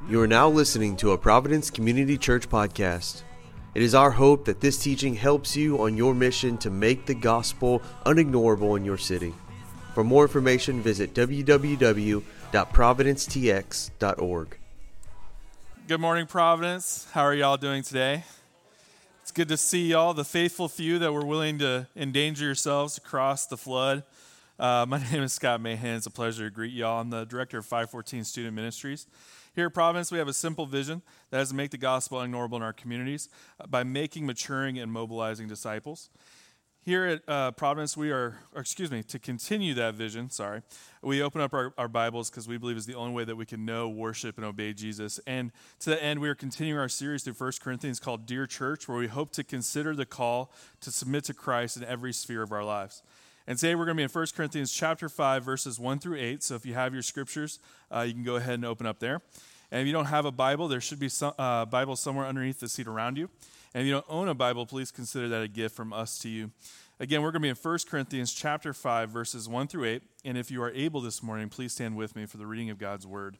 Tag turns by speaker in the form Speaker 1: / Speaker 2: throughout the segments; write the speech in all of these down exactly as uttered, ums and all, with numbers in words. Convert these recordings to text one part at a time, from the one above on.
Speaker 1: You are now listening to a Providence Community Church podcast. It is our hope that this teaching helps you on your mission to make the gospel unignorable in your city. For more information, visit w w w dot providence t x dot org.
Speaker 2: Good morning, Providence. How are y'all doing today? It's good to see y'all, the faithful few that were willing to endanger yourselves to cross the flood. Uh, my name is Scott Mahan. It's a pleasure to greet y'all. I'm the director of five fourteen Student Ministries. Here at Providence, we have a simple vision that is to make the gospel unignorable in our communities by making, maturing, and mobilizing disciples. Here at uh, Providence, we are, or excuse me, to continue that vision, sorry, we open up our, our Bibles because we believe is the only way that we can know, worship, and obey Jesus. And to that end, we are continuing our series through First Corinthians called Dear Church, where we hope to consider the call to submit to Christ in every sphere of our lives. And today we're going to be in First Corinthians chapter five, verses one through eight. So if you have your scriptures, uh, you can go ahead and open up there. And if you don't have a Bible, there should be a uh, Bible somewhere underneath the seat around you. And if you don't own a Bible, please consider that a gift from us to you. Again, we're going to be in First Corinthians chapter five, verses one through eight. And if you are able this morning, please stand with me for the reading of God's word.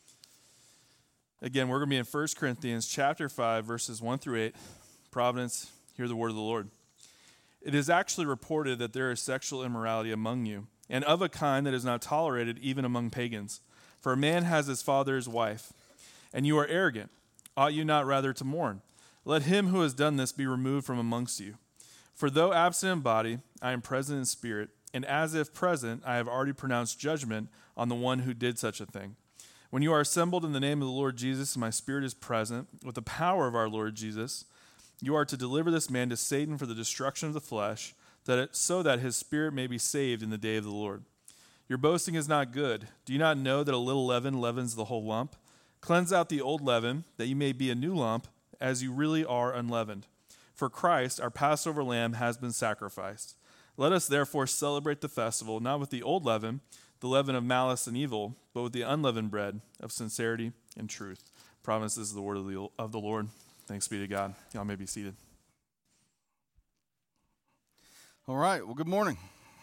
Speaker 2: Again, we're going to be in First Corinthians chapter five, verses one through eight. Providence, hear the word of the Lord. It is actually reported that there is sexual immorality among you, and of a kind that is not tolerated even among pagans. For a man has his father's wife, and you are arrogant. Ought you not rather to mourn? Let him who has done this be removed from amongst you. For though absent in body, I am present in spirit, and as if present, I have already pronounced judgment on the one who did such a thing. When you are assembled in the name of the Lord Jesus, and my spirit is present, with the power of our Lord Jesus, you are to deliver this man to Satan for the destruction of the flesh, that it, so that his spirit may be saved in the day of the Lord. Your boasting is not good. Do you not know that a little leaven leavens the whole lump? Cleanse out the old leaven, that you may be a new lump, as you really are unleavened. For Christ, our Passover lamb, has been sacrificed. Let us therefore celebrate the festival, not with the old leaven, the leaven of malice and evil, but with the unleavened bread of sincerity and truth. Promise this is the word of the, of the Lord. Thanks be to God. Y'all may be seated.
Speaker 3: All right. Well, good morning.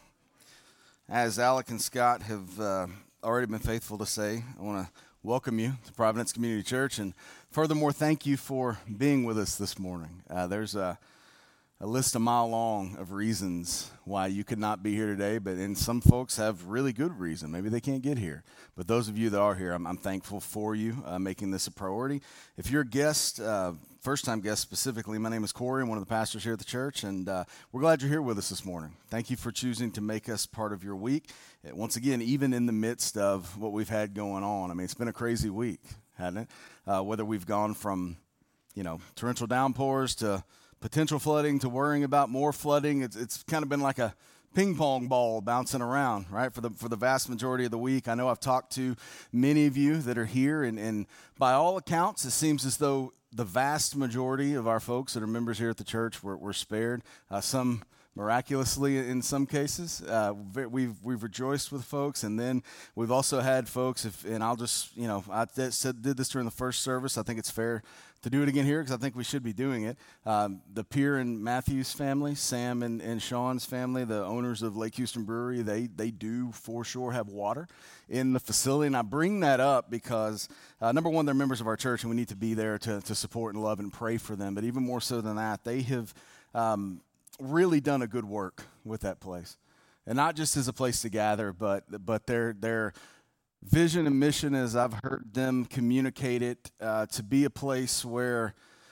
Speaker 3: As Alec and Scott have uh, already been faithful to say, I want to welcome you to Providence Community Church, and furthermore, thank you for being with us this morning. Uh, there's a, a list a mile long of reasons why you could not be here today, but and some folks have really good reason. Maybe they can't get here. But those of you that are here, I'm, I'm thankful for you uh, making this a priority. If you're a guest, uh, first-time guest specifically, my name is Corey. I'm one of the pastors here at the church, and uh, we're glad you're here with us this morning. Thank you for choosing to make us part of your week. Uh, once again, even in the midst of what we've had going on, I mean, it's been a crazy week, hasn't it? Uh, whether we've gone from, you know, torrential downpours to potential flooding to worrying about more flooding, it's it's kind of been like a ping pong ball bouncing around, right, for the for the vast majority of the week. I know I've talked to many of you that are here, and, and by all accounts, it seems as though the vast majority of our folks that are members here at the church were, were spared. Uh, some miraculously in some cases. Uh, we've we've rejoiced with folks, and then we've also had folks, if, and I'll just, you know, I did, did this during the first service. I think it's fair to do it again here because I think we should be doing it. Um, the Pierre and Matthews family, Sam and, and Sean's family, the owners of Lake Houston Brewery, they they do for sure have water in the facility. And I bring that up because, uh, number one, they're members of our church, and we need to be there to, to support and love and pray for them. But even more so than that, they have um, really done a good work with that place. And not just as a place to gather, but but their their vision and mission, as I've heard them communicate it, uh, to be a place where,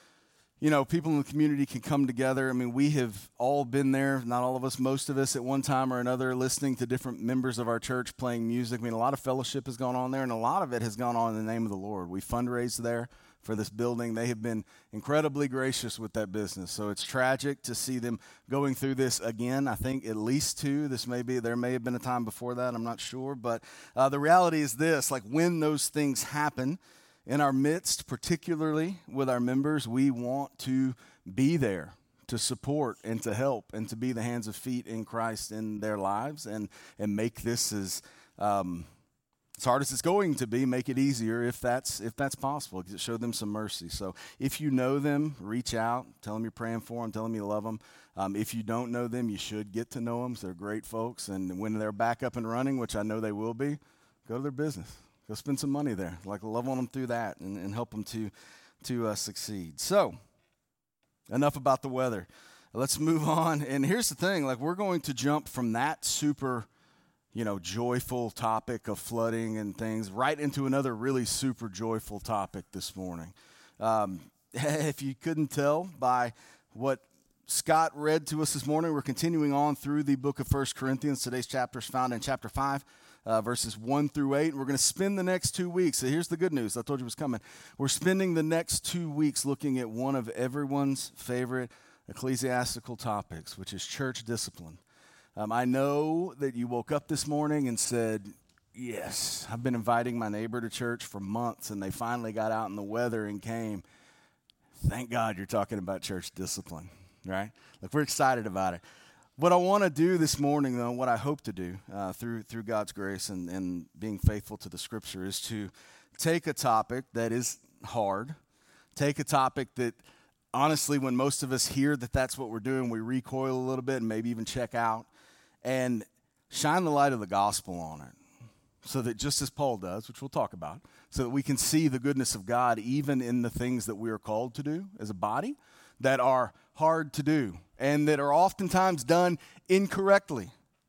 Speaker 3: you know, people in the community can come together. I mean, we have all been there, not all of us, most of us at one time or another, listening to different members of our church playing music. I mean, a lot of fellowship has gone on there, and a lot of it has gone on in the name of the Lord. We fundraised there for this building. They have been incredibly gracious with that business. So it's tragic to see them going through this again. I think at least two. This may be, there may have been a time before that. I'm not sure. But uh, the reality is this, like when those things happen in our midst, particularly with our members, we want to be there to support and to help and to be the hands and feet in Christ in their lives and, and make this as um, as hard as it's going to be, make it easier if that's if that's possible. Show them some mercy. So if you know them, reach out. Tell them you're praying for them. Tell them you love them. Um, if you don't know them, you should get to know them. They're great folks. And when they're back up and running, which I know they will be, go to their business. Go spend some money there. Like, love on them through that and, and help them to, to uh, succeed. So, enough about the weather. Let's move on. And here's the thing. Like, we're going to jump from that super, you know, joyful topic of flooding and things right into another really super joyful topic this morning. Um, if you couldn't tell by what Scott read to us this morning, we're continuing on through the book of First Corinthians. Today's chapter is found in chapter five. Uh, verses one through eight. We're going to spend the next two weeks. So here's the good news. I told you it was coming. We're spending the next two weeks looking at one of everyone's favorite ecclesiastical topics, which is church discipline. Um, I know that you woke up this morning and said, yes, I've been inviting my neighbor to church for months, and they finally got out in the weather and came. Thank God you're talking about church discipline, right? Like, we're excited about it. What I want to do this morning, though, what I hope to do uh, through through God's grace and, and being faithful to the Scripture, is to take a topic that is hard, take a topic that, honestly, when most of us hear that that's what we're doing, we recoil a little bit and maybe even check out, and shine the light of the gospel on it, so that just as Paul does, which we'll talk about, so that we can see the goodness of God even in the things that we are called to do as a body that are hard to do and that are oftentimes done incorrectly.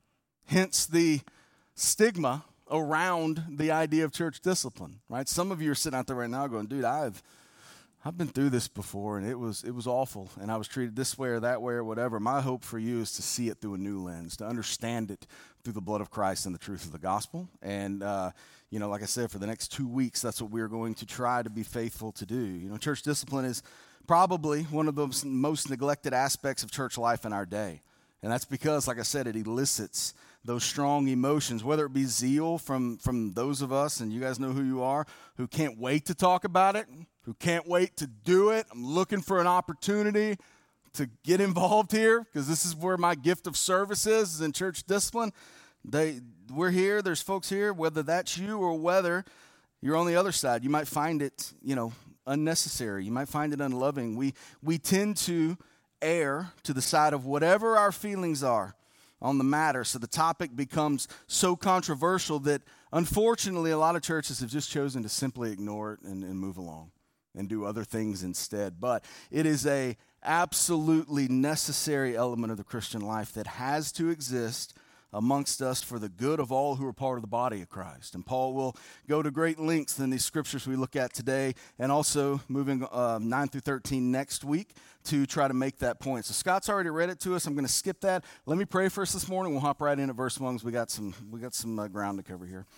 Speaker 3: Hence the stigma around the idea of church discipline, right? Some of you are sitting out there right now going, dude, I've I've been through this before, and it was it was awful, and I was treated this way or that way or whatever. My hope for you is to see it through a new lens, to understand it through the blood of Christ and the truth of the gospel. And, uh, you know, like I said, for the next two weeks, that's what we're going to try to be faithful to do. You know, church discipline is probably one of the most neglected aspects of church life in our day. And that's because, like I said, it elicits those strong emotions, whether it be zeal from, from those of us, and you guys know who you are, who can't wait to talk about it, who can't wait to do it. I'm looking for an opportunity to get involved here because this is where my gift of service is, is in church discipline. They, we're here. There's folks here, whether that's you or whether you're on the other side. You might find it, you know, unnecessary. You might find it unloving. We we tend to err to the side of whatever our feelings are on the matter. So the topic becomes so controversial that, unfortunately, a lot of churches have just chosen to simply ignore it and, and move along and do other things instead. But it is a absolutely necessary element of the Christian life that has to exist amongst us for the good of all who are part of the body of Christ. And Paul will go to great lengths in these scriptures we look at today, and also moving uh, nine through thirteen next week to try to make that point. So Scott's already read it to us. I'm going to skip that. Let me pray for us this morning. We'll hop right in at verse one because we got some, we got some uh, ground to cover here.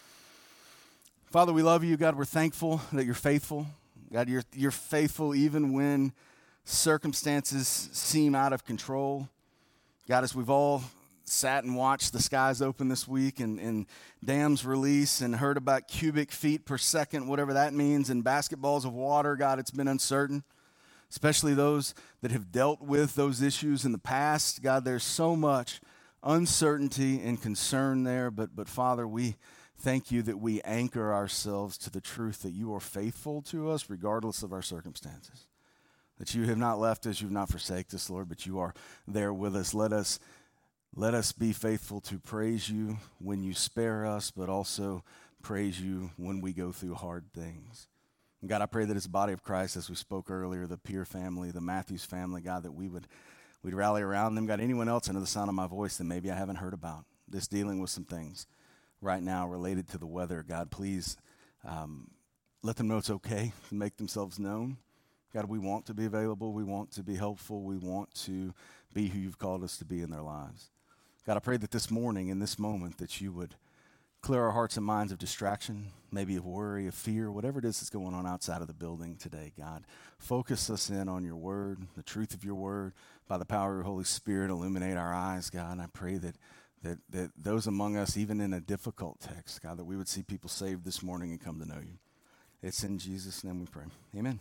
Speaker 3: Father, we love you. God, we're thankful that you're faithful. God, you're, you're faithful even when circumstances seem out of control. God, as we've all sat and watched the skies open this week and, and dams release and heard about cubic feet per second, whatever that means, and basketballs of water, God, it's been uncertain, especially those that have dealt with those issues in the past. God, there's so much uncertainty and concern there, but, but Father, we thank you that we anchor ourselves to the truth that you are faithful to us regardless of our circumstances, that you have not left us, you've not forsaken us, Lord, but you are there with us. Let us Let us be faithful to praise you when you spare us, but also praise you when we go through hard things. And God, I pray that as a body of Christ, as we spoke earlier, the Peer family, the Matthews family, God, that we would we'd rally around them. God, anyone else under the sound of my voice that maybe I haven't heard about, that's dealing with some things right now related to the weather, God, please um, let them know it's okay to make themselves known. God, we want to be available. We want to be helpful. We want to be who you've called us to be in their lives. God, I pray that this morning, in this moment, that you would clear our hearts and minds of distraction, maybe of worry, of fear, whatever it is that's going on outside of the building today, God. Focus us in on your word, the truth of your word, by the power of your Holy Spirit, illuminate our eyes, God. And I pray that, that, that those among us, even in a difficult text, God, that we would see people saved this morning and come to know you. It's in Jesus' name we pray. Amen.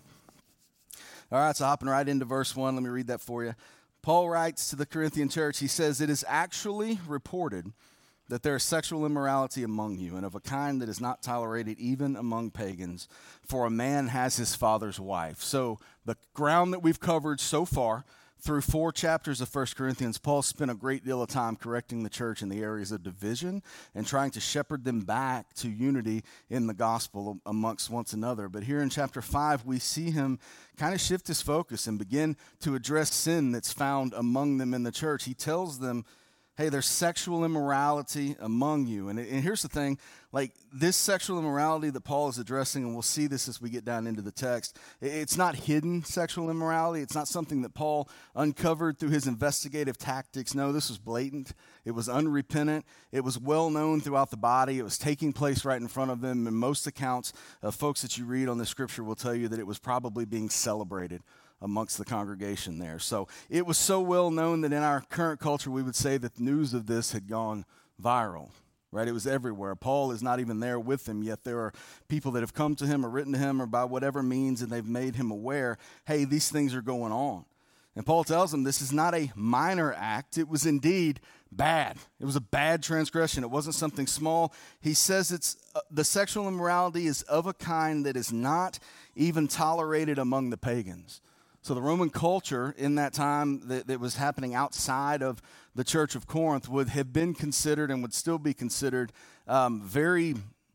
Speaker 3: All right, so hopping right into verse one, let me read that for you. Paul writes to the Corinthian church, he says, "It is actually reported that there is sexual immorality among you, and of a kind that is not tolerated even among pagans, for a man has his father's wife." So the ground that we've covered so far through four chapters of First Corinthians, Paul spent a great deal of time correcting the church in the areas of division and trying to shepherd them back to unity in the gospel amongst one another. But here in chapter five, we see him kind of shift his focus and begin to address sin that's found among them in the church. He tells them, hey, there's sexual immorality among you. And, and here's the thing, like this sexual immorality that Paul is addressing, and we'll see this as we get down into the text, it's not hidden sexual immorality. It's not something that Paul uncovered through his investigative tactics. No, this was blatant. It was unrepentant. It was well known throughout the body. It was taking place right in front of them. And most accounts of folks that you read on the scripture will tell you that it was probably being celebrated amongst the congregation there. So it was so well known that in our current culture, we would say that news of this had gone viral, right? It was everywhere. Paul is not even there with them, yet there are people that have come to him or written to him or by whatever means, and they've made him aware, hey, these things are going on. And Paul tells them this is not a minor act. It was indeed bad. It was a bad transgression. It wasn't something small. He says it's uh, the sexual immorality is of a kind that is not even tolerated among the pagans. So the Roman culture in that time that, that was happening outside of the church of Corinth would have been considered and would still be considered um, very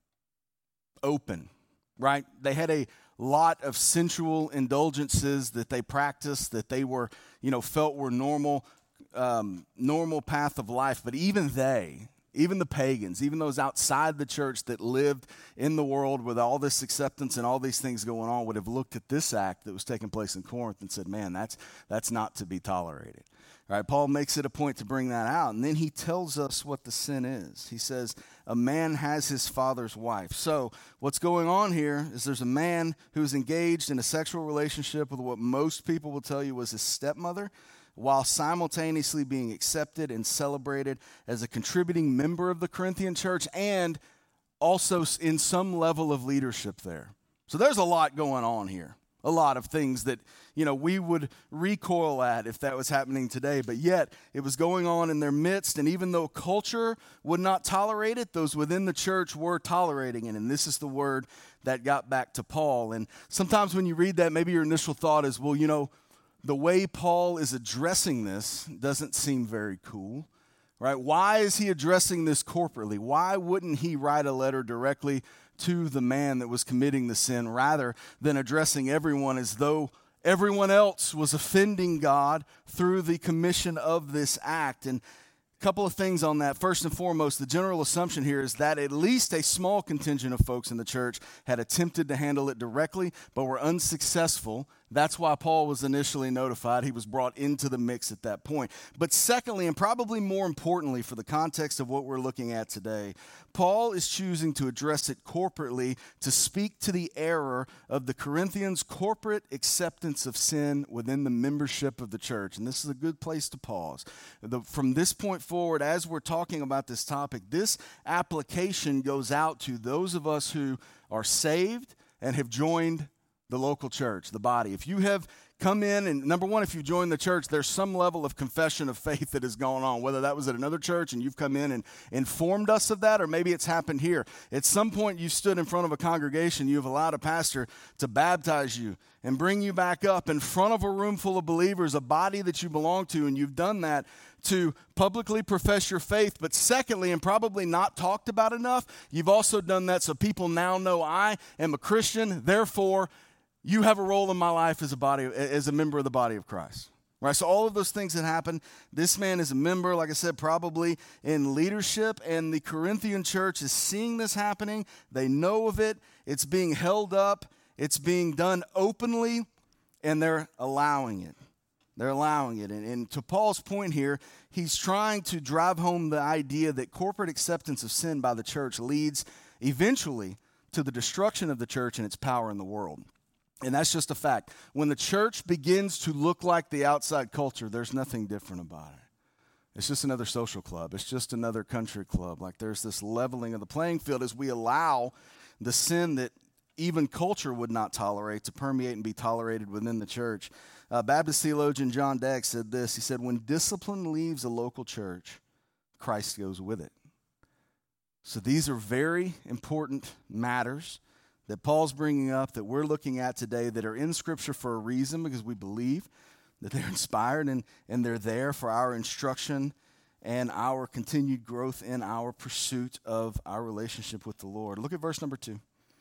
Speaker 3: open, right? They had a lot of sensual indulgences that they practiced, that they were, you know, felt were normal, um, normal path of life. But even they, even the pagans, even those outside the church that lived in the world with all this acceptance and all these things going on would have looked at this act that was taking place in Corinth and said, man, that's that's not to be tolerated. All right, Paul makes it a point to bring that out. And then he tells us what the sin is. He says, a man has his father's wife. So what's going on here is there's a man who's engaged in a sexual relationship with what most people will tell you was his stepmother, while simultaneously being accepted and celebrated as a contributing member of the Corinthian church and also in some level of leadership there. So there's a lot going on here, a lot of things that, you know, we would recoil at if that was happening today, but yet it was going on in their midst, and even though culture would not tolerate it, those within the church were tolerating it, and this is the word that got back to Paul. And sometimes when you read that, maybe your initial thought is, well, you know, the way Paul is addressing this doesn't seem very cool, right? Why is he addressing this corporately? Why wouldn't he write a letter directly to the man that was committing the sin rather than addressing everyone as though everyone else was offending God through the commission of this act? And a couple of things on that. First and foremost, the general assumption here is that at least a small contingent of folks in the church had attempted to handle it directly, but were unsuccessful. That's why Paul was initially notified. He was brought into the mix at that point. But secondly, and probably more importantly for the context of what we're looking at today, Paul is choosing to address it corporately to speak to the error of the Corinthians' corporate acceptance of sin within the membership of the church. And this is a good place to pause. The, from this point forward, as we're talking about this topic, this application goes out to those of us who are saved and have joined the local church, the body. If you have come in, and number one, if you've joined the church, there's some level of confession of faith that has gone on, whether that was at another church and you've come in and informed us of that, or maybe it's happened here. At some point, you stood in front of a congregation, you've allowed a pastor to baptize you and bring you back up in front of a room full of believers, a body that you belong to, and you've done that to publicly profess your faith. But secondly, and probably not talked about enough, you've also done that so people now know I am a Christian, therefore you have a role in my life as a body, as a member of the body of Christ. Right? So all of those things that happen, this man is a member, like I said, probably in leadership, and the Corinthian church is seeing this happening. They know of it. It's being held up. It's being done openly, and they're allowing it. They're allowing it. And, and to Paul's point here, he's trying to drive home the idea that corporate acceptance of sin by the church leads eventually to the destruction of the church and its power in the world. And that's just a fact. When the church begins to look like the outside culture, there's nothing different about it. It's just another social club. It's just another country club. Like there's this leveling of the playing field as we allow the sin that even culture would not tolerate to permeate and be tolerated within the church. Uh, Baptist theologian John Dagg said this. He said, when discipline leaves a local church, Christ goes with it. So these are very important matters that Paul's bringing up, that we're looking at today, that are in Scripture for a reason, because we believe that they're inspired and, and they're there for our instruction and our continued growth in our pursuit of our relationship with the Lord. Look at verse number two.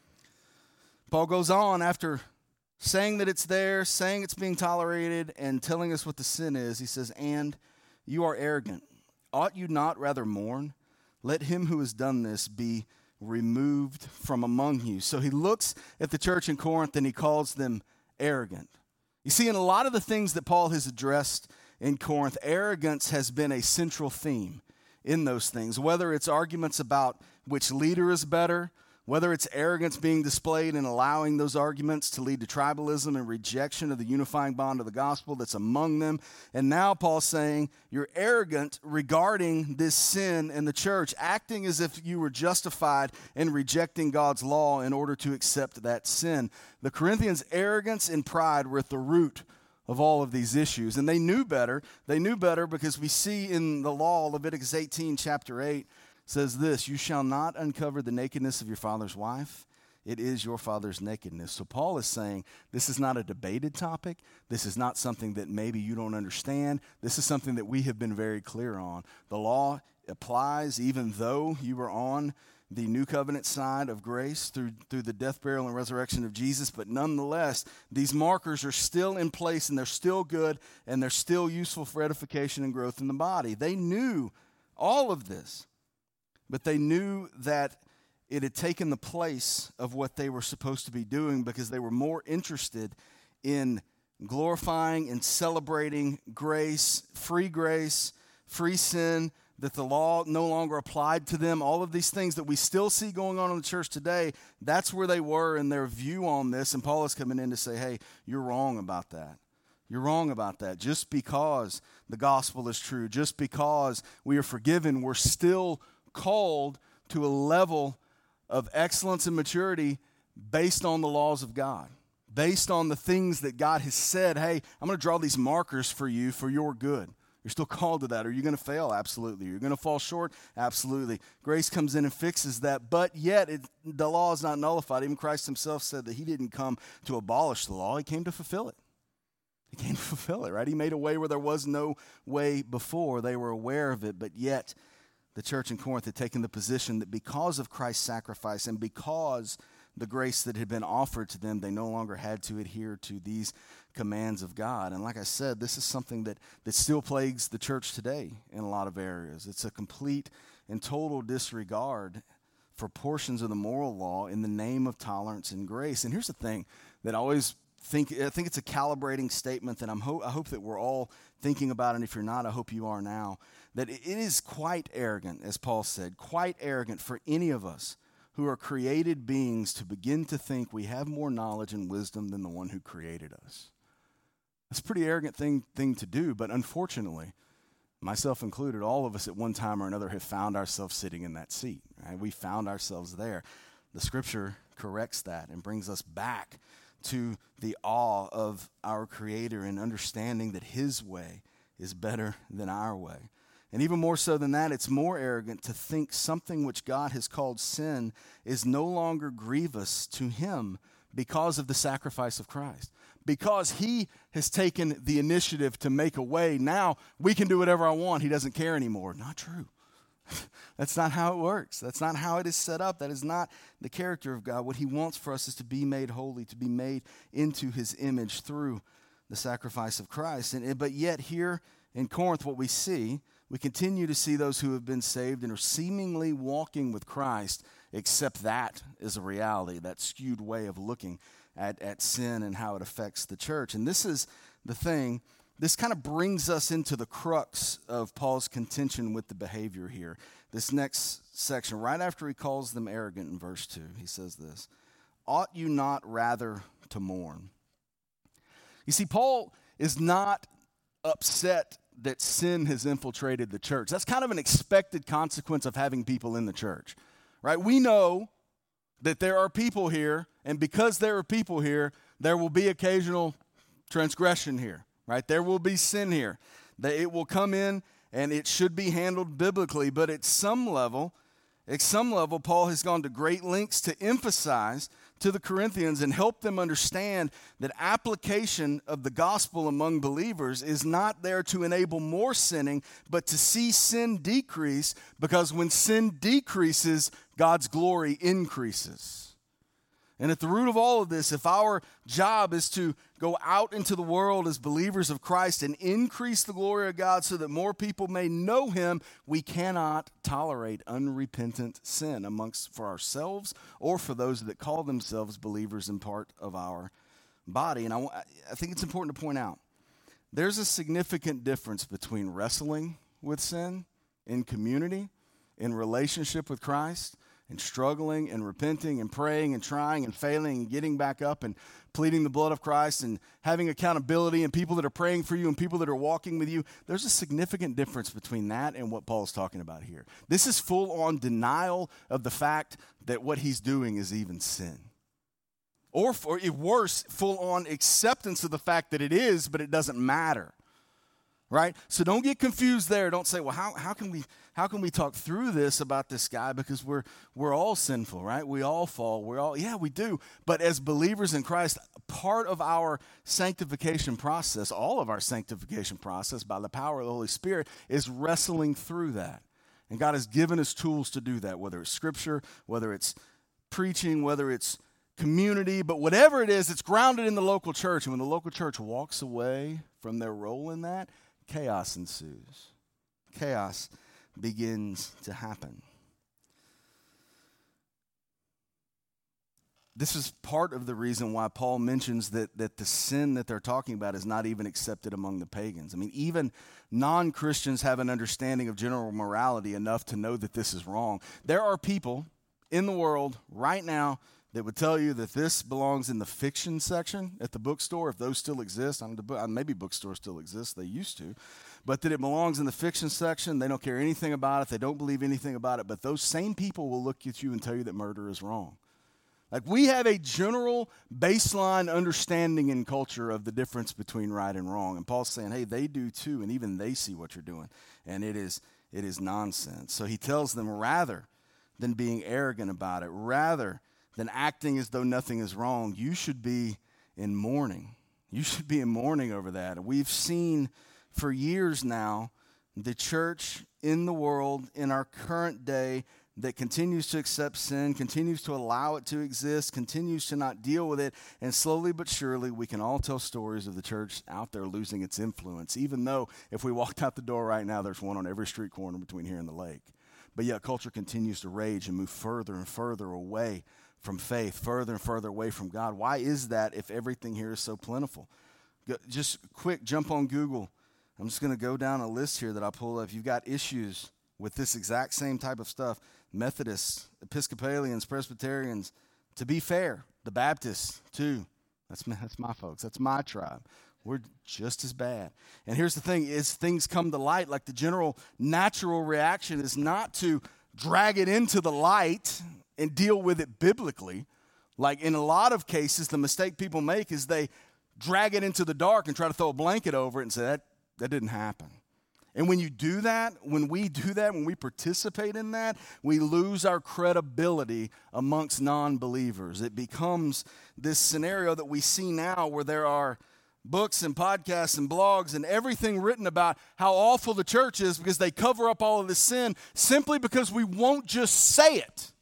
Speaker 3: Paul goes on after saying that it's there, saying it's being tolerated, and telling us what the sin is. He says, "And you are arrogant. Ought you not rather mourn? Let him who has done this be removed from among you." So he looks at the church in Corinth and he calls them arrogant. You see, in a lot of the things that Paul has addressed in Corinth, arrogance has been a central theme in those things, whether it's arguments about which leader is better, whether it's arrogance being displayed and allowing those arguments to lead to tribalism and rejection of the unifying bond of the gospel that's among them. And now Paul's saying you're arrogant regarding this sin in the church, acting as if you were justified in rejecting God's law in order to accept that sin. The Corinthians' arrogance and pride were at the root of all of these issues. And they knew better. They knew better because we see in the law, Leviticus eighteen, chapter eight, says this: "You shall not uncover the nakedness of your father's wife. It is your father's nakedness." So Paul is saying this is not a debated topic. This is not something that maybe you don't understand. This is something that we have been very clear on. The law applies even though you were on the new covenant side of grace through, through the death, burial, and resurrection of Jesus. But nonetheless, these markers are still in place and they're still good and they're still useful for edification and growth in the body. They knew all of this. But they knew that it had taken the place of what they were supposed to be doing because they were more interested in glorifying and celebrating grace, free grace, free sin, that the law no longer applied to them. All of these things that we still see going on in the church today, that's where they were in their view on this. And Paul is coming in to say, hey, you're wrong about that. You're wrong about that. Just because the gospel is true, just because we are forgiven, we're still called to a level of excellence and maturity based on the laws of God, based on the things that God has said. Hey, I'm going to draw these markers for you for your good. You're still called to that. Are you going to fail? Absolutely. You're going to fall short? Absolutely. Grace comes in and fixes that, but yet it, the law is not nullified. Even Christ himself said that he didn't come to abolish the law. He came to fulfill it. He came to fulfill it, right? He made a way where there was no way before. They were aware of it, but yet the church in Corinth had taken the position that because of Christ's sacrifice and because the grace that had been offered to them, they no longer had to adhere to these commands of God. And like I said, this is something that, that still plagues the church today in a lot of areas. It's a complete and total disregard for portions of the moral law in the name of tolerance and grace. And here's the thing that I always think, I think it's a calibrating statement that I'm ho- I hope that we're all thinking about, and if you're not, I hope you are now, that it is quite arrogant, as Paul said, quite arrogant for any of us who are created beings to begin to think we have more knowledge and wisdom than the one who created us. That's a pretty arrogant thing, thing to do, but unfortunately, myself included, all of us at one time or another have found ourselves sitting in that seat. Right? We found ourselves there. The scripture corrects that and brings us back to the awe of our Creator and understanding that his way is better than our way. And even more so than that, it's more arrogant to think something which God has called sin is no longer grievous to him because of the sacrifice of Christ. Because he has taken the initiative to make a way, now we can do whatever I want. He doesn't care anymore. Not true. That's not how it works. That's not how it is set up. That is not the character of God. What he wants for us is to be made holy, to be made into his image through the sacrifice of Christ. And but yet here in Corinth, what we see, we continue to see those who have been saved and are seemingly walking with Christ, except that is a reality, that skewed way of looking at, at sin and how it affects the church. And this is the thing. This kind of brings us into the crux of Paul's contention with the behavior here. This next section, right after he calls them arrogant in verse two, he says this: "Ought you not rather to mourn?" You see, Paul is not upset that sin has infiltrated the church. That's kind of an expected consequence of having people in the church, right? We know that there are people here, and because there are people here, there will be occasional transgression here. Right? There will be sin here. That it will come in and it should be handled biblically, but at some level, at some level, Paul has gone to great lengths to emphasize to the Corinthians and help them understand that application of the gospel among believers is not there to enable more sinning, but to see sin decrease, because when sin decreases, God's glory increases. And at the root of all of this, if our job is to go out into the world as believers of Christ and increase the glory of God so that more people may know him, we cannot tolerate unrepentant sin amongst for ourselves or for those that call themselves believers and part of our body. And I, I think it's important to point out, there's a significant difference between wrestling with sin in community, in relationship with Christ, and struggling and repenting and praying and trying and failing and getting back up and pleading the blood of Christ and having accountability and people that are praying for you and people that are walking with you. There's a significant difference between that and what Paul's talking about here. This is full-on denial of the fact that what he's doing is even sin. Or, or worse, full-on acceptance of the fact that it is, but it doesn't matter. Right? So don't get confused there. Don't say, well, how, how can we how can we talk through this about this guy? Because we're we're all sinful, right? We all fall. We're all, yeah, we do. But as believers in Christ, part of our sanctification process, all of our sanctification process by the power of the Holy Spirit, is wrestling through that. And God has given us tools to do that, whether it's scripture, whether it's preaching, whether it's community, but whatever it is, it's grounded in the local church. And when the local church walks away from their role in that, chaos ensues. Chaos begins to happen. This is part of the reason why Paul mentions that, that the sin that they're talking about is not even accepted among the pagans. I mean, even non-Christians have an understanding of general morality enough to know that this is wrong. There are people in the world right now that would tell you that this belongs in the fiction section at the bookstore, if those still exist. I mean, maybe bookstores still exist. They used to. But that it belongs in the fiction section. They don't care anything about it. They don't believe anything about it. But those same people will look at you and tell you that murder is wrong. Like, we have a general baseline understanding in culture of the difference between right and wrong. And Paul's saying, hey, they do too, and even they see what you're doing. And it is it is nonsense. So he tells them, rather than being arrogant about it, rather than acting as though nothing is wrong, you should be in mourning. You should be in mourning over that. We've seen for years now the church in the world in our current day that continues to accept sin, continues to allow it to exist, continues to not deal with it, and slowly but surely we can all tell stories of the church out there losing its influence, even though if we walked out the door right now, there's one on every street corner between here and the lake. But yet culture continues to rage and move further and further away from faith, further and further away from God. Why is that if everything here is so plentiful? Go, just quick, jump on Google. I'm just going to go down a list here that I pull up. If you've got issues with this exact same type of stuff, Methodists, Episcopalians, Presbyterians, to be fair, the Baptists too. That's my, that's my folks. That's my tribe. We're just as bad. And here's the thing, is things come to light, like the general natural reaction is not to drag it into the light and deal with it biblically. Like in a lot of cases, the mistake people make is they drag it into the dark and try to throw a blanket over it and say, that, that didn't happen. And when you do that, when we do that, when we participate in that, we lose our credibility amongst non-believers. It becomes this scenario that we see now where there are books and podcasts and blogs and everything written about how awful the church is because they cover up all of this sin simply because we won't just say it.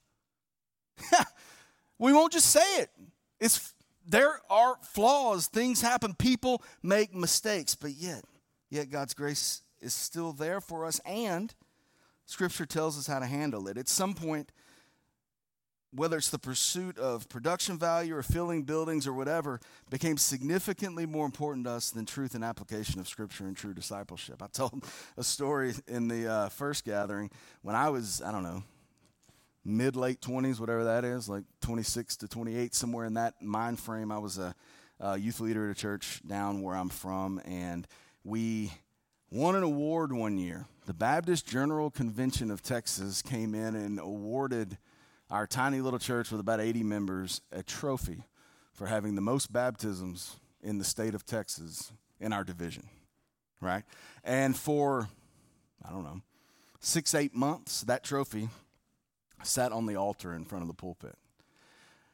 Speaker 3: We won't just say it. It's there are flaws. Things happen. People make mistakes. But yet, yet God's grace is still there for us. And Scripture tells us how to handle it. At some point, whether it's the pursuit of production value or filling buildings or whatever, became significantly more important to us than truth and application of Scripture and true discipleship. I told a story in the uh, first gathering when I was, I don't know, mid, late twenties, whatever that is, like twenty-six to twenty-eight, somewhere in that mind frame. I was a, a youth leader at a church down where I'm from, and we won an award one year. The Baptist General Convention of Texas came in and awarded our tiny little church with about eighty members a trophy for having the most baptisms in the state of Texas in our division, right? And for, I don't know, six, eight months, that trophy sat on the altar in front of the pulpit.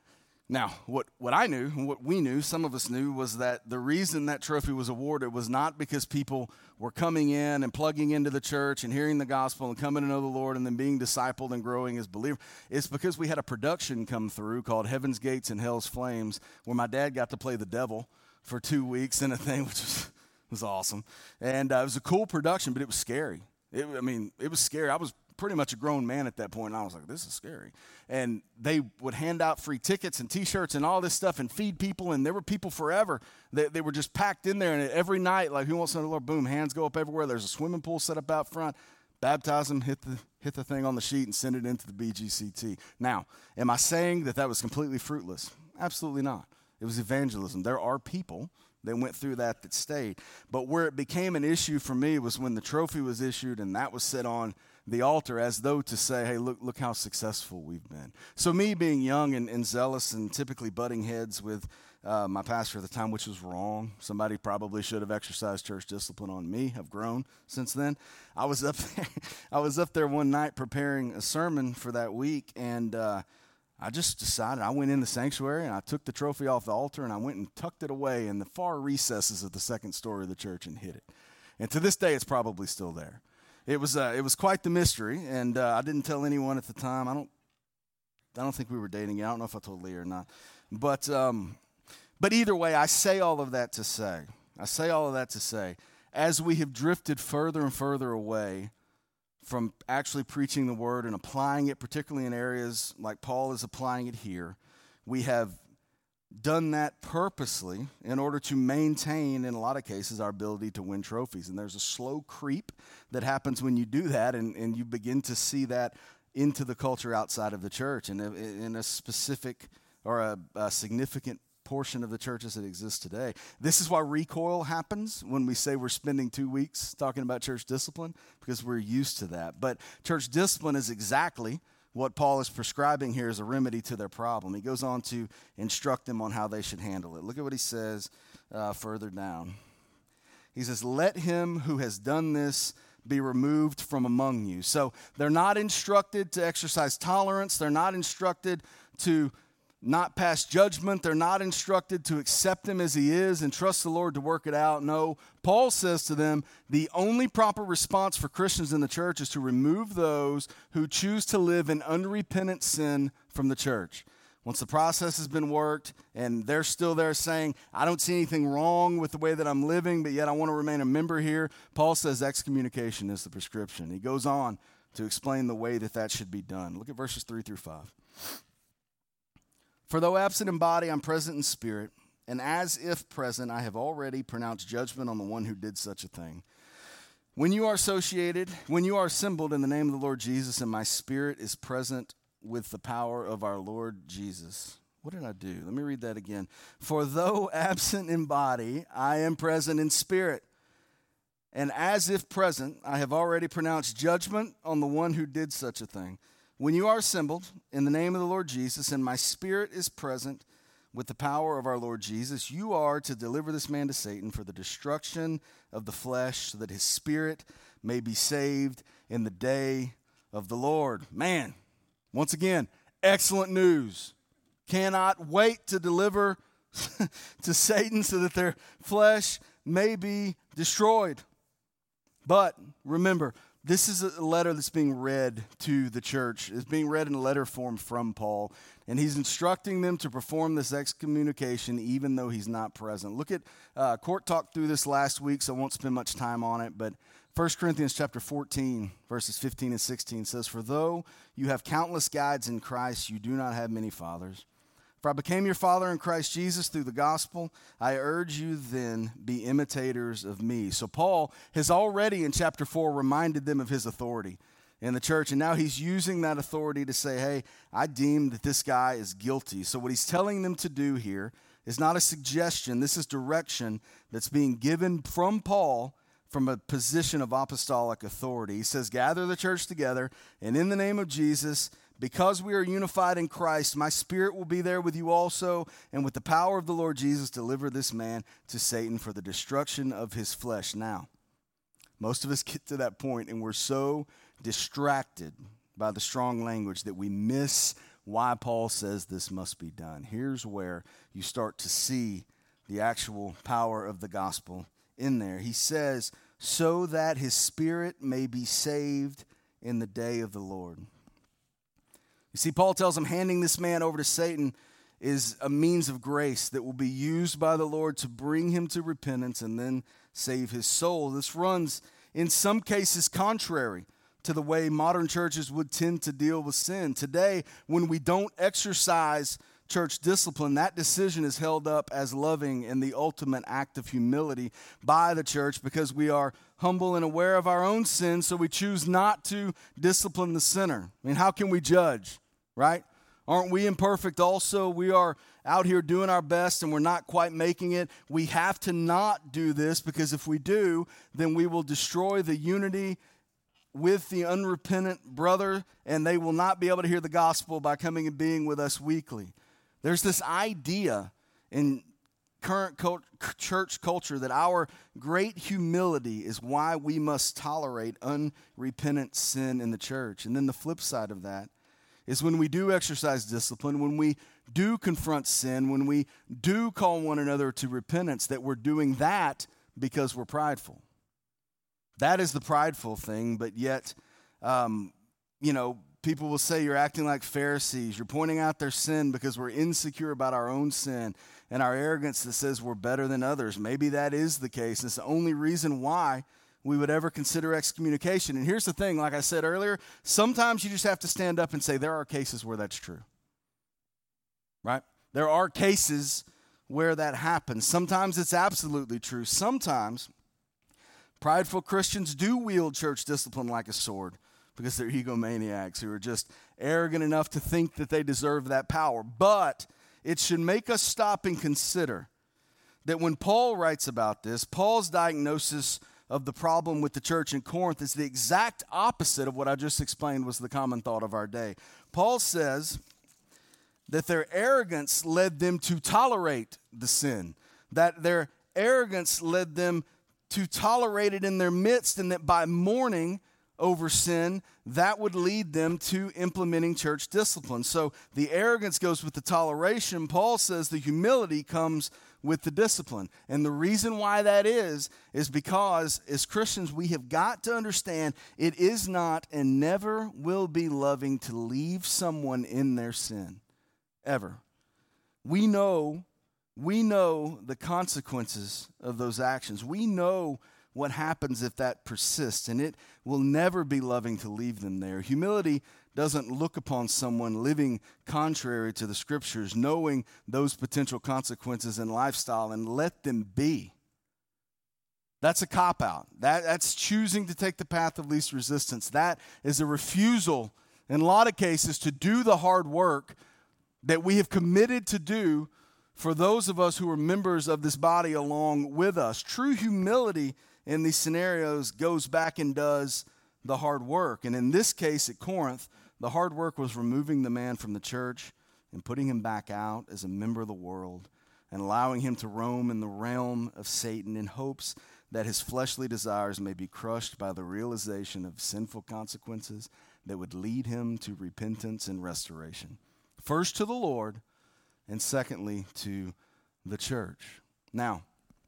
Speaker 3: Now, what, what I knew, and what we knew, some of us knew, was that the reason that trophy was awarded was not because people were coming in and plugging into the church and hearing the gospel and coming to know the Lord and then being discipled and growing as believers. It's because we had a production come through called Heaven's Gates and Hell's Flames, where my dad got to play the devil for two weeks in a thing, which was, was awesome. And uh, it was a cool production, but it was scary. It, I mean, it was scary. I was pretty much a grown man at that point, and I was like, this is scary. And they would hand out free tickets and T-shirts and all this stuff and feed people, and there were people forever. They, they were just packed in there, and every night, like, who wants to know the Lord? Boom, hands go up everywhere. There's a swimming pool set up out front. Baptize them, hit the, hit the thing on the sheet, and send it into the B G C T. Now, am I saying that that was completely fruitless? Absolutely not. It was evangelism. There are people that went through that that stayed. But where it became an issue for me was when the trophy was issued and that was set on the altar as though to say, hey, look look how successful we've been. So me being young and, and zealous and typically butting heads with uh, my pastor at the time, which was wrong. Somebody probably should have exercised church discipline on me. I've grown since then. I was up there, I was up there one night preparing a sermon for that week, and uh, I just decided, I went in the sanctuary and I took the trophy off the altar and I went and tucked it away in the far recesses of the second story of the church and hid it. And to this day, it's probably still there. It was uh, it was quite the mystery, and uh, I didn't tell anyone at the time. I don't I don't think we were dating yet. I don't know if I told Leah or not. But um, but either way, I say all of that to say, I say all of that to say, as we have drifted further and further away from actually preaching the word and applying it, particularly in areas like Paul is applying it here, we have done that purposely in order to maintain, in a lot of cases, our ability to win trophies. And there's a slow creep that happens when you do that, and, and you begin to see that into the culture outside of the church and in a specific or a, a significant portion of the churches that exist today. This is why recoil happens when we say we're spending two weeks talking about church discipline, because we're used to that. But church discipline is exactly what Paul is prescribing here as a remedy to their problem. He goes on to instruct them on how they should handle it. Look at what he says uh, further down. He says, let him who has done this be removed from among you. So they're not instructed to exercise tolerance. They're not instructed to not pass judgment. They're not instructed to accept him as he is and trust the Lord to work it out. No, Paul says to them, the only proper response for Christians in the church is to remove those who choose to live in unrepentant sin from the church. Once the process has been worked and they're still there saying, I don't see anything wrong with the way that I'm living, but yet I want to remain a member here, Paul says excommunication is the prescription. He goes on to explain the way that that should be done. Look at verses three through five. For though absent in body, I'm present in spirit, and as if present, I have already pronounced judgment on the one who did such a thing. When you are associated, when you are assembled in the name of the Lord Jesus, and my spirit is present with the power of our Lord Jesus. What did I do? Let me read that again. For though absent in body, I am present in spirit, and as if present, I have already pronounced judgment on the one who did such a thing. When you are assembled in the name of the Lord Jesus, and my spirit is present with the power of our Lord Jesus, you are to deliver this man to Satan for the destruction of the flesh, so that his spirit may be saved in the day of the Lord. Man, once again, excellent news. Cannot wait to deliver to Satan so that their flesh may be destroyed. But remember, this is a letter that's being read to the church. It's being read in letter form from Paul, and he's instructing them to perform this excommunication even though he's not present. Look at, uh, Court talked through this last week, so I won't spend much time on it, but First Corinthians chapter fourteen, verses fifteen and sixteen says, for though you have countless guides in Christ, you do not have many fathers. For I became your father in Christ Jesus through the gospel. I urge you then, be imitators of me. So Paul has already in chapter four reminded them of his authority in the church. And now he's using that authority to say, hey, I deem that this guy is guilty. So what he's telling them to do here is not a suggestion. This is direction that's being given from Paul from a position of apostolic authority. He says, gather the church together, and in the name of Jesus, because we are unified in Christ, my spirit will be there with you also, and with the power of the Lord Jesus, deliver this man to Satan for the destruction of his flesh. Now, most of us get to that point, and we're so distracted by the strong language that we miss why Paul says this must be done. Here's where you start to see the actual power of the gospel in there. He says, so that his spirit may be saved in the day of the Lord. You see, Paul tells him handing this man over to Satan is a means of grace that will be used by the Lord to bring him to repentance and then save his soul. This runs, in some cases, contrary to the way modern churches would tend to deal with sin. Today, when we don't exercise church discipline, that decision is held up as loving and the ultimate act of humility by the church because we are humble and aware of our own sin, so we choose not to discipline the sinner. I mean, how can we judge, right? Aren't we imperfect also? We are out here doing our best and we're not quite making it. We have to not do this because if we do, then we will destroy the unity with the unrepentant brother and they will not be able to hear the gospel by coming and being with us weekly. There's this idea in current cult- church culture that our great humility is why we must tolerate unrepentant sin in the church. And then the flip side of that is when we do exercise discipline, when we do confront sin, when we do call one another to repentance, that we're doing that because we're prideful. That is the prideful thing, but yet, um, you know, people will say you're acting like Pharisees. You're pointing out their sin because we're insecure about our own sin and our arrogance that says we're better than others. Maybe that is the case. It's the only reason why we would ever consider excommunication. And here's the thing, like I said earlier, sometimes you just have to stand up and say there are cases where that's true, right? There are cases where that happens. Sometimes it's absolutely true. Sometimes prideful Christians do wield church discipline like a sword because they're egomaniacs who are just arrogant enough to think that they deserve that power. But it should make us stop and consider that when Paul writes about this, Paul's diagnosis of the problem with the church in Corinth is the exact opposite of what I just explained was the common thought of our day. Paul says that their arrogance led them to tolerate the sin, that their arrogance led them to tolerate it in their midst, and that by mourning over sin, that would lead them to implementing church discipline. So the arrogance goes with the toleration. Paul says the humility comes with the discipline. And the reason why that is, is because as Christians, we have got to understand it is not and never will be loving to leave someone in their sin, ever. We know, we know the consequences of those actions. We know what happens if that persists, and it will never be loving to leave them there. Humility doesn't look upon someone living contrary to the scriptures, knowing those potential consequences and lifestyle, and let them be. That's a cop-out. That, that's choosing to take the path of least resistance. That is a refusal, in a lot of cases, to do the hard work that we have committed to do for those of us who are members of this body along with us. True humility in these scenarios goes back and does the hard work. And in this case at Corinth, the hard work was removing the man from the church and putting him back out as a member of the world and allowing him to roam in the realm of Satan in hopes that his fleshly desires may be crushed by the realization of sinful consequences that would lead him to repentance and restoration. First to the Lord, and secondly to the church. Now,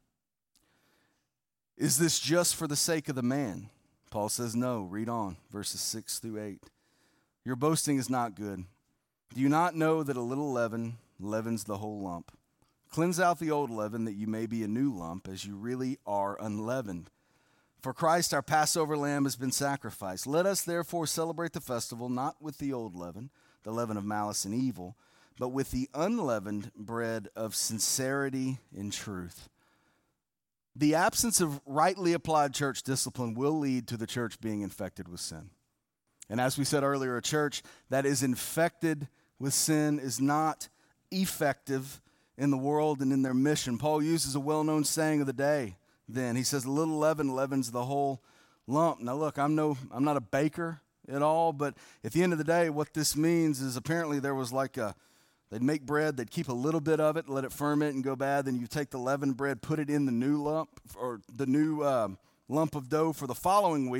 Speaker 3: is this just for the sake of the man? Paul says no. Read on, verses six through eight. Your boasting is not good. Do you not know that a little leaven leavens the whole lump? Cleanse out the old leaven that you may be a new lump, as you really are unleavened. For Christ, our Passover lamb, has been sacrificed. Let us therefore celebrate the festival, not with the old leaven, the leaven of malice and evil, but with the unleavened bread of sincerity and truth. The absence of rightly applied church discipline will lead to the church being infected with sin. And as we said earlier, a church that is infected with sin is not effective in the world and in their mission. Paul uses a well-known saying of the day then. He says, a little leaven leavens the whole lump. Now look, I'm no, I'm not a baker at all, but at the end of the day, what this means is apparently there was like a, they'd make bread, they'd keep a little bit of it, let it ferment and go bad, then you take the leavened bread, put it in the new lump, or the new uh, lump of dough for the following week,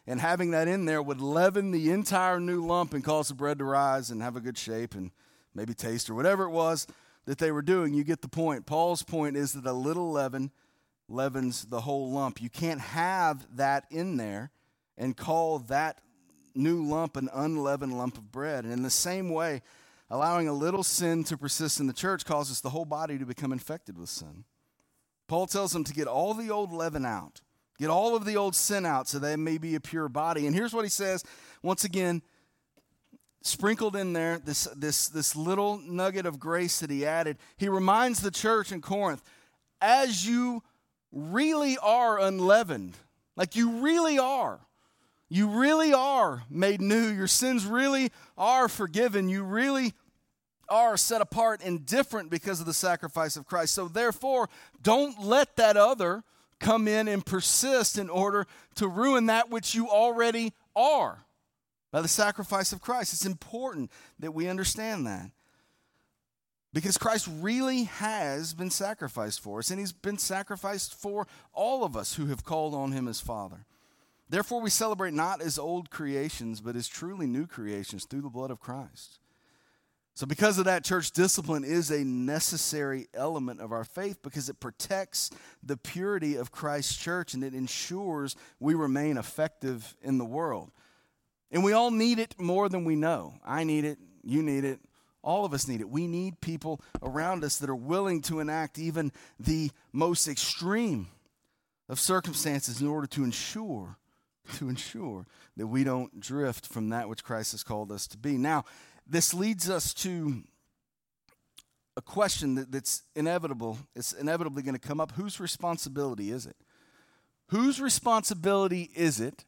Speaker 3: and having that in there would leaven the entire new lump and cause the bread to rise and have a good shape and maybe taste or whatever it was that they were doing. You get the point. Paul's point is that a little leaven leavens the whole lump. You can't have that in there and call that new lump an unleavened lump of bread. And in the same way, allowing a little sin to persist in the church causes the whole body to become infected with sin. Paul tells them to get all the old leaven out, get all of the old sin out so they may be a pure body. And here's what he says, once again, sprinkled in there, this, this, this little nugget of grace that he added. He reminds the church in Corinth, as you really are unleavened, like you really are, you really are made new, your sins really are forgiven, you really are set apart and different because of the sacrifice of Christ. So therefore, don't let that other come in and persist in order to ruin that which you already are by the sacrifice of Christ. It's important that we understand that, because Christ really has been sacrificed for us, and he's been sacrificed for all of us who have called on him as Father. Therefore, we celebrate not as old creations, but as truly new creations through the blood of Christ. So because of that, church discipline is a necessary element of our faith, because it protects the purity of Christ's church and it ensures we remain effective in the world. And we all need it more than we know. I need it. You need it. All of us need it. We need people around us that are willing to enact even the most extreme of circumstances in order to ensure, to ensure that we don't drift from that which Christ has called us to be. Now, this leads us to a question that, that's inevitable. It's inevitably going to come up. Whose responsibility is it? Whose responsibility is it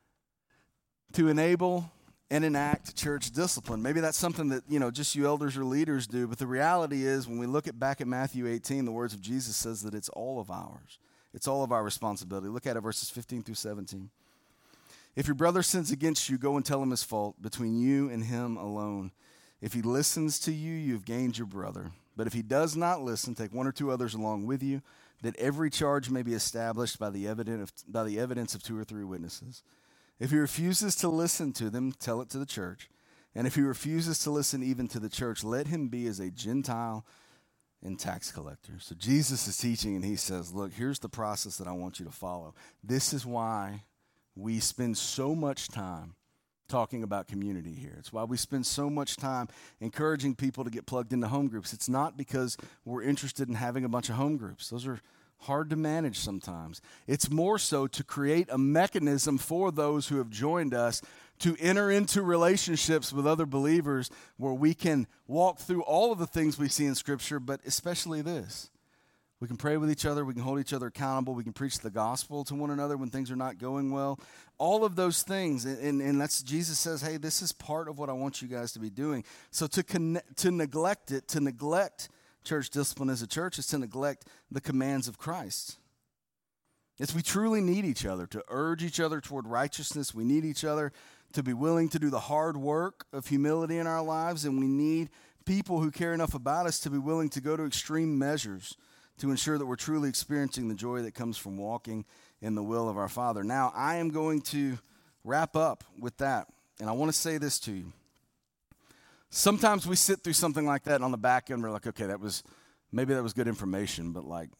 Speaker 3: to enable and enact church discipline? Maybe that's something that, you know, just you elders or leaders do, but the reality is when we look at back at Matthew eighteen, the words of Jesus says that it's all of ours. It's all of our responsibility. Look at it, verses fifteen through seventeen. If your brother sins against you, go and tell him his fault between you and him alone. If he listens to you, you have gained your brother. But if he does not listen, take one or two others along with you, that every charge may be established by the evidence of, by the evidence of two or three witnesses. If he refuses to listen to them, tell it to the church. And if he refuses to listen even to the church, let him be as a Gentile and tax collector. So Jesus is teaching, and he says, look, here's the process that I want you to follow. This is why we spend so much time talking about community here. It's why we spend so much time encouraging people to get plugged into home groups. It's not because we're interested in having a bunch of home groups. Those are hard to manage sometimes. It's more so to create a mechanism for those who have joined us to enter into relationships with other believers where we can walk through all of the things we see in Scripture, but especially this. We can pray with each other. We can hold each other accountable. We can preach the gospel to one another when things are not going well. All of those things, and, and that's Jesus says, hey, this is part of what I want you guys to be doing. So to connect, to neglect it, to neglect church discipline as a church is to neglect the commands of Christ. It's we truly need each other to urge each other toward righteousness. We need each other to be willing to do the hard work of humility in our lives, and we need people who care enough about us to be willing to go to extreme measures to ensure that we're truly experiencing the joy that comes from walking in the will of our Father. Now, I am going to wrap up with that, and I want to say this to you. Sometimes we sit through something like that, and on the back end, we're like, okay, that was, maybe that was good information, but like,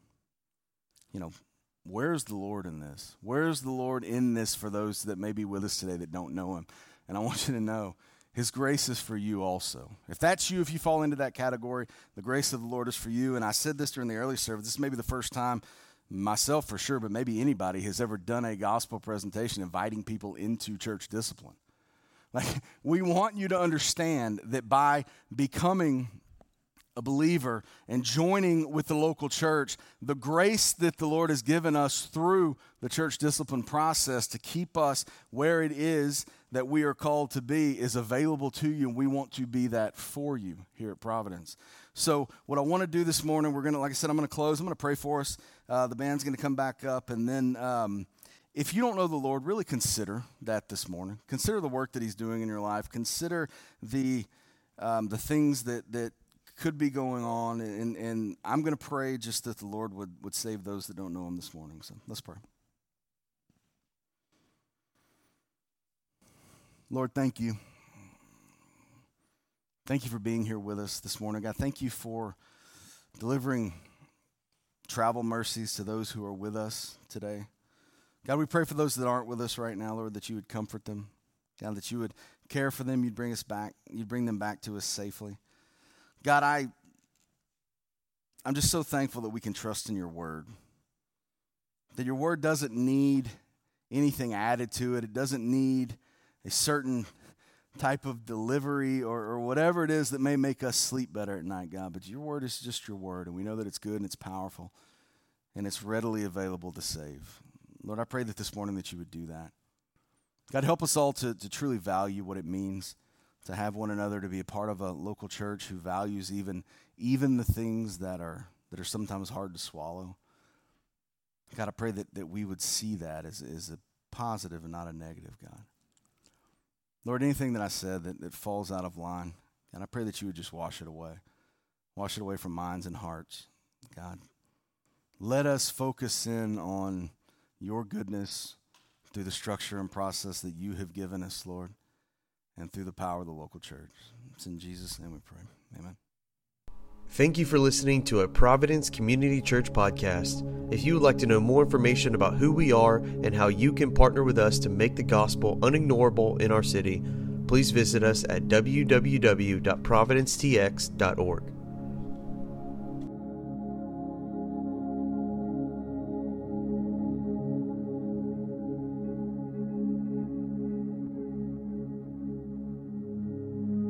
Speaker 3: you know, where's the Lord in this? Where's the Lord in this for those that may be with us today that don't know him? And I want you to know, his grace is for you also. If that's you, if you fall into that category, the grace of the Lord is for you. And I said this during the early service. This may be the first time, myself for sure, but maybe anybody has ever done a gospel presentation inviting people into church discipline. Like, we want you to understand that by becoming a believer and joining with the local church, the grace that the Lord has given us through the church discipline process to keep us where it is that we are called to be is available to you, and we want to be that for you here at Providence. So what I want to do this morning, we're going to, like I said, I'm going to close. I'm going to pray for us. Uh, the band's going to come back up, and then um, if you don't know the Lord, really consider that this morning. Consider the work that he's doing in your life. Consider the um, the things that that could be going on, and, and I'm going to pray just that the Lord would, would save those that don't know him this morning. So let's pray. Lord, thank you. Thank you for being here with us this morning. God, thank you for delivering travel mercies to those who are with us today. God, we pray for those that aren't with us right now, Lord, that you would comfort them. God, that you would care for them. You'd bring us back. You'd bring them back to us safely. God, I, I'm just so thankful that we can trust in your word. That your word doesn't need anything added to it. It doesn't need a certain type of delivery or, or whatever it is that may make us sleep better at night, God. But your word is just your word, and we know that it's good and it's powerful, and it's readily available to save. Lord, I pray that this morning that you would do that. God, help us all to, to truly value what it means to have one another, to be a part of a local church who values even, even the things that are that are sometimes hard to swallow. God, I pray that, that we would see that as, as a positive and not a negative, God. Lord, anything that I said that, that falls out of line, God, I pray that you would just wash it away. Wash it away from minds and hearts, God. Let us focus in on your goodness through the structure and process that you have given us, Lord, and through the power of the local church. It's in Jesus' name we pray. Amen.
Speaker 1: Thank you for listening to a Providence Community Church podcast. If you would like to know more information about who we are and how you can partner with us to make the gospel unignorable in our city, please visit us at w w w dot providence t x dot org.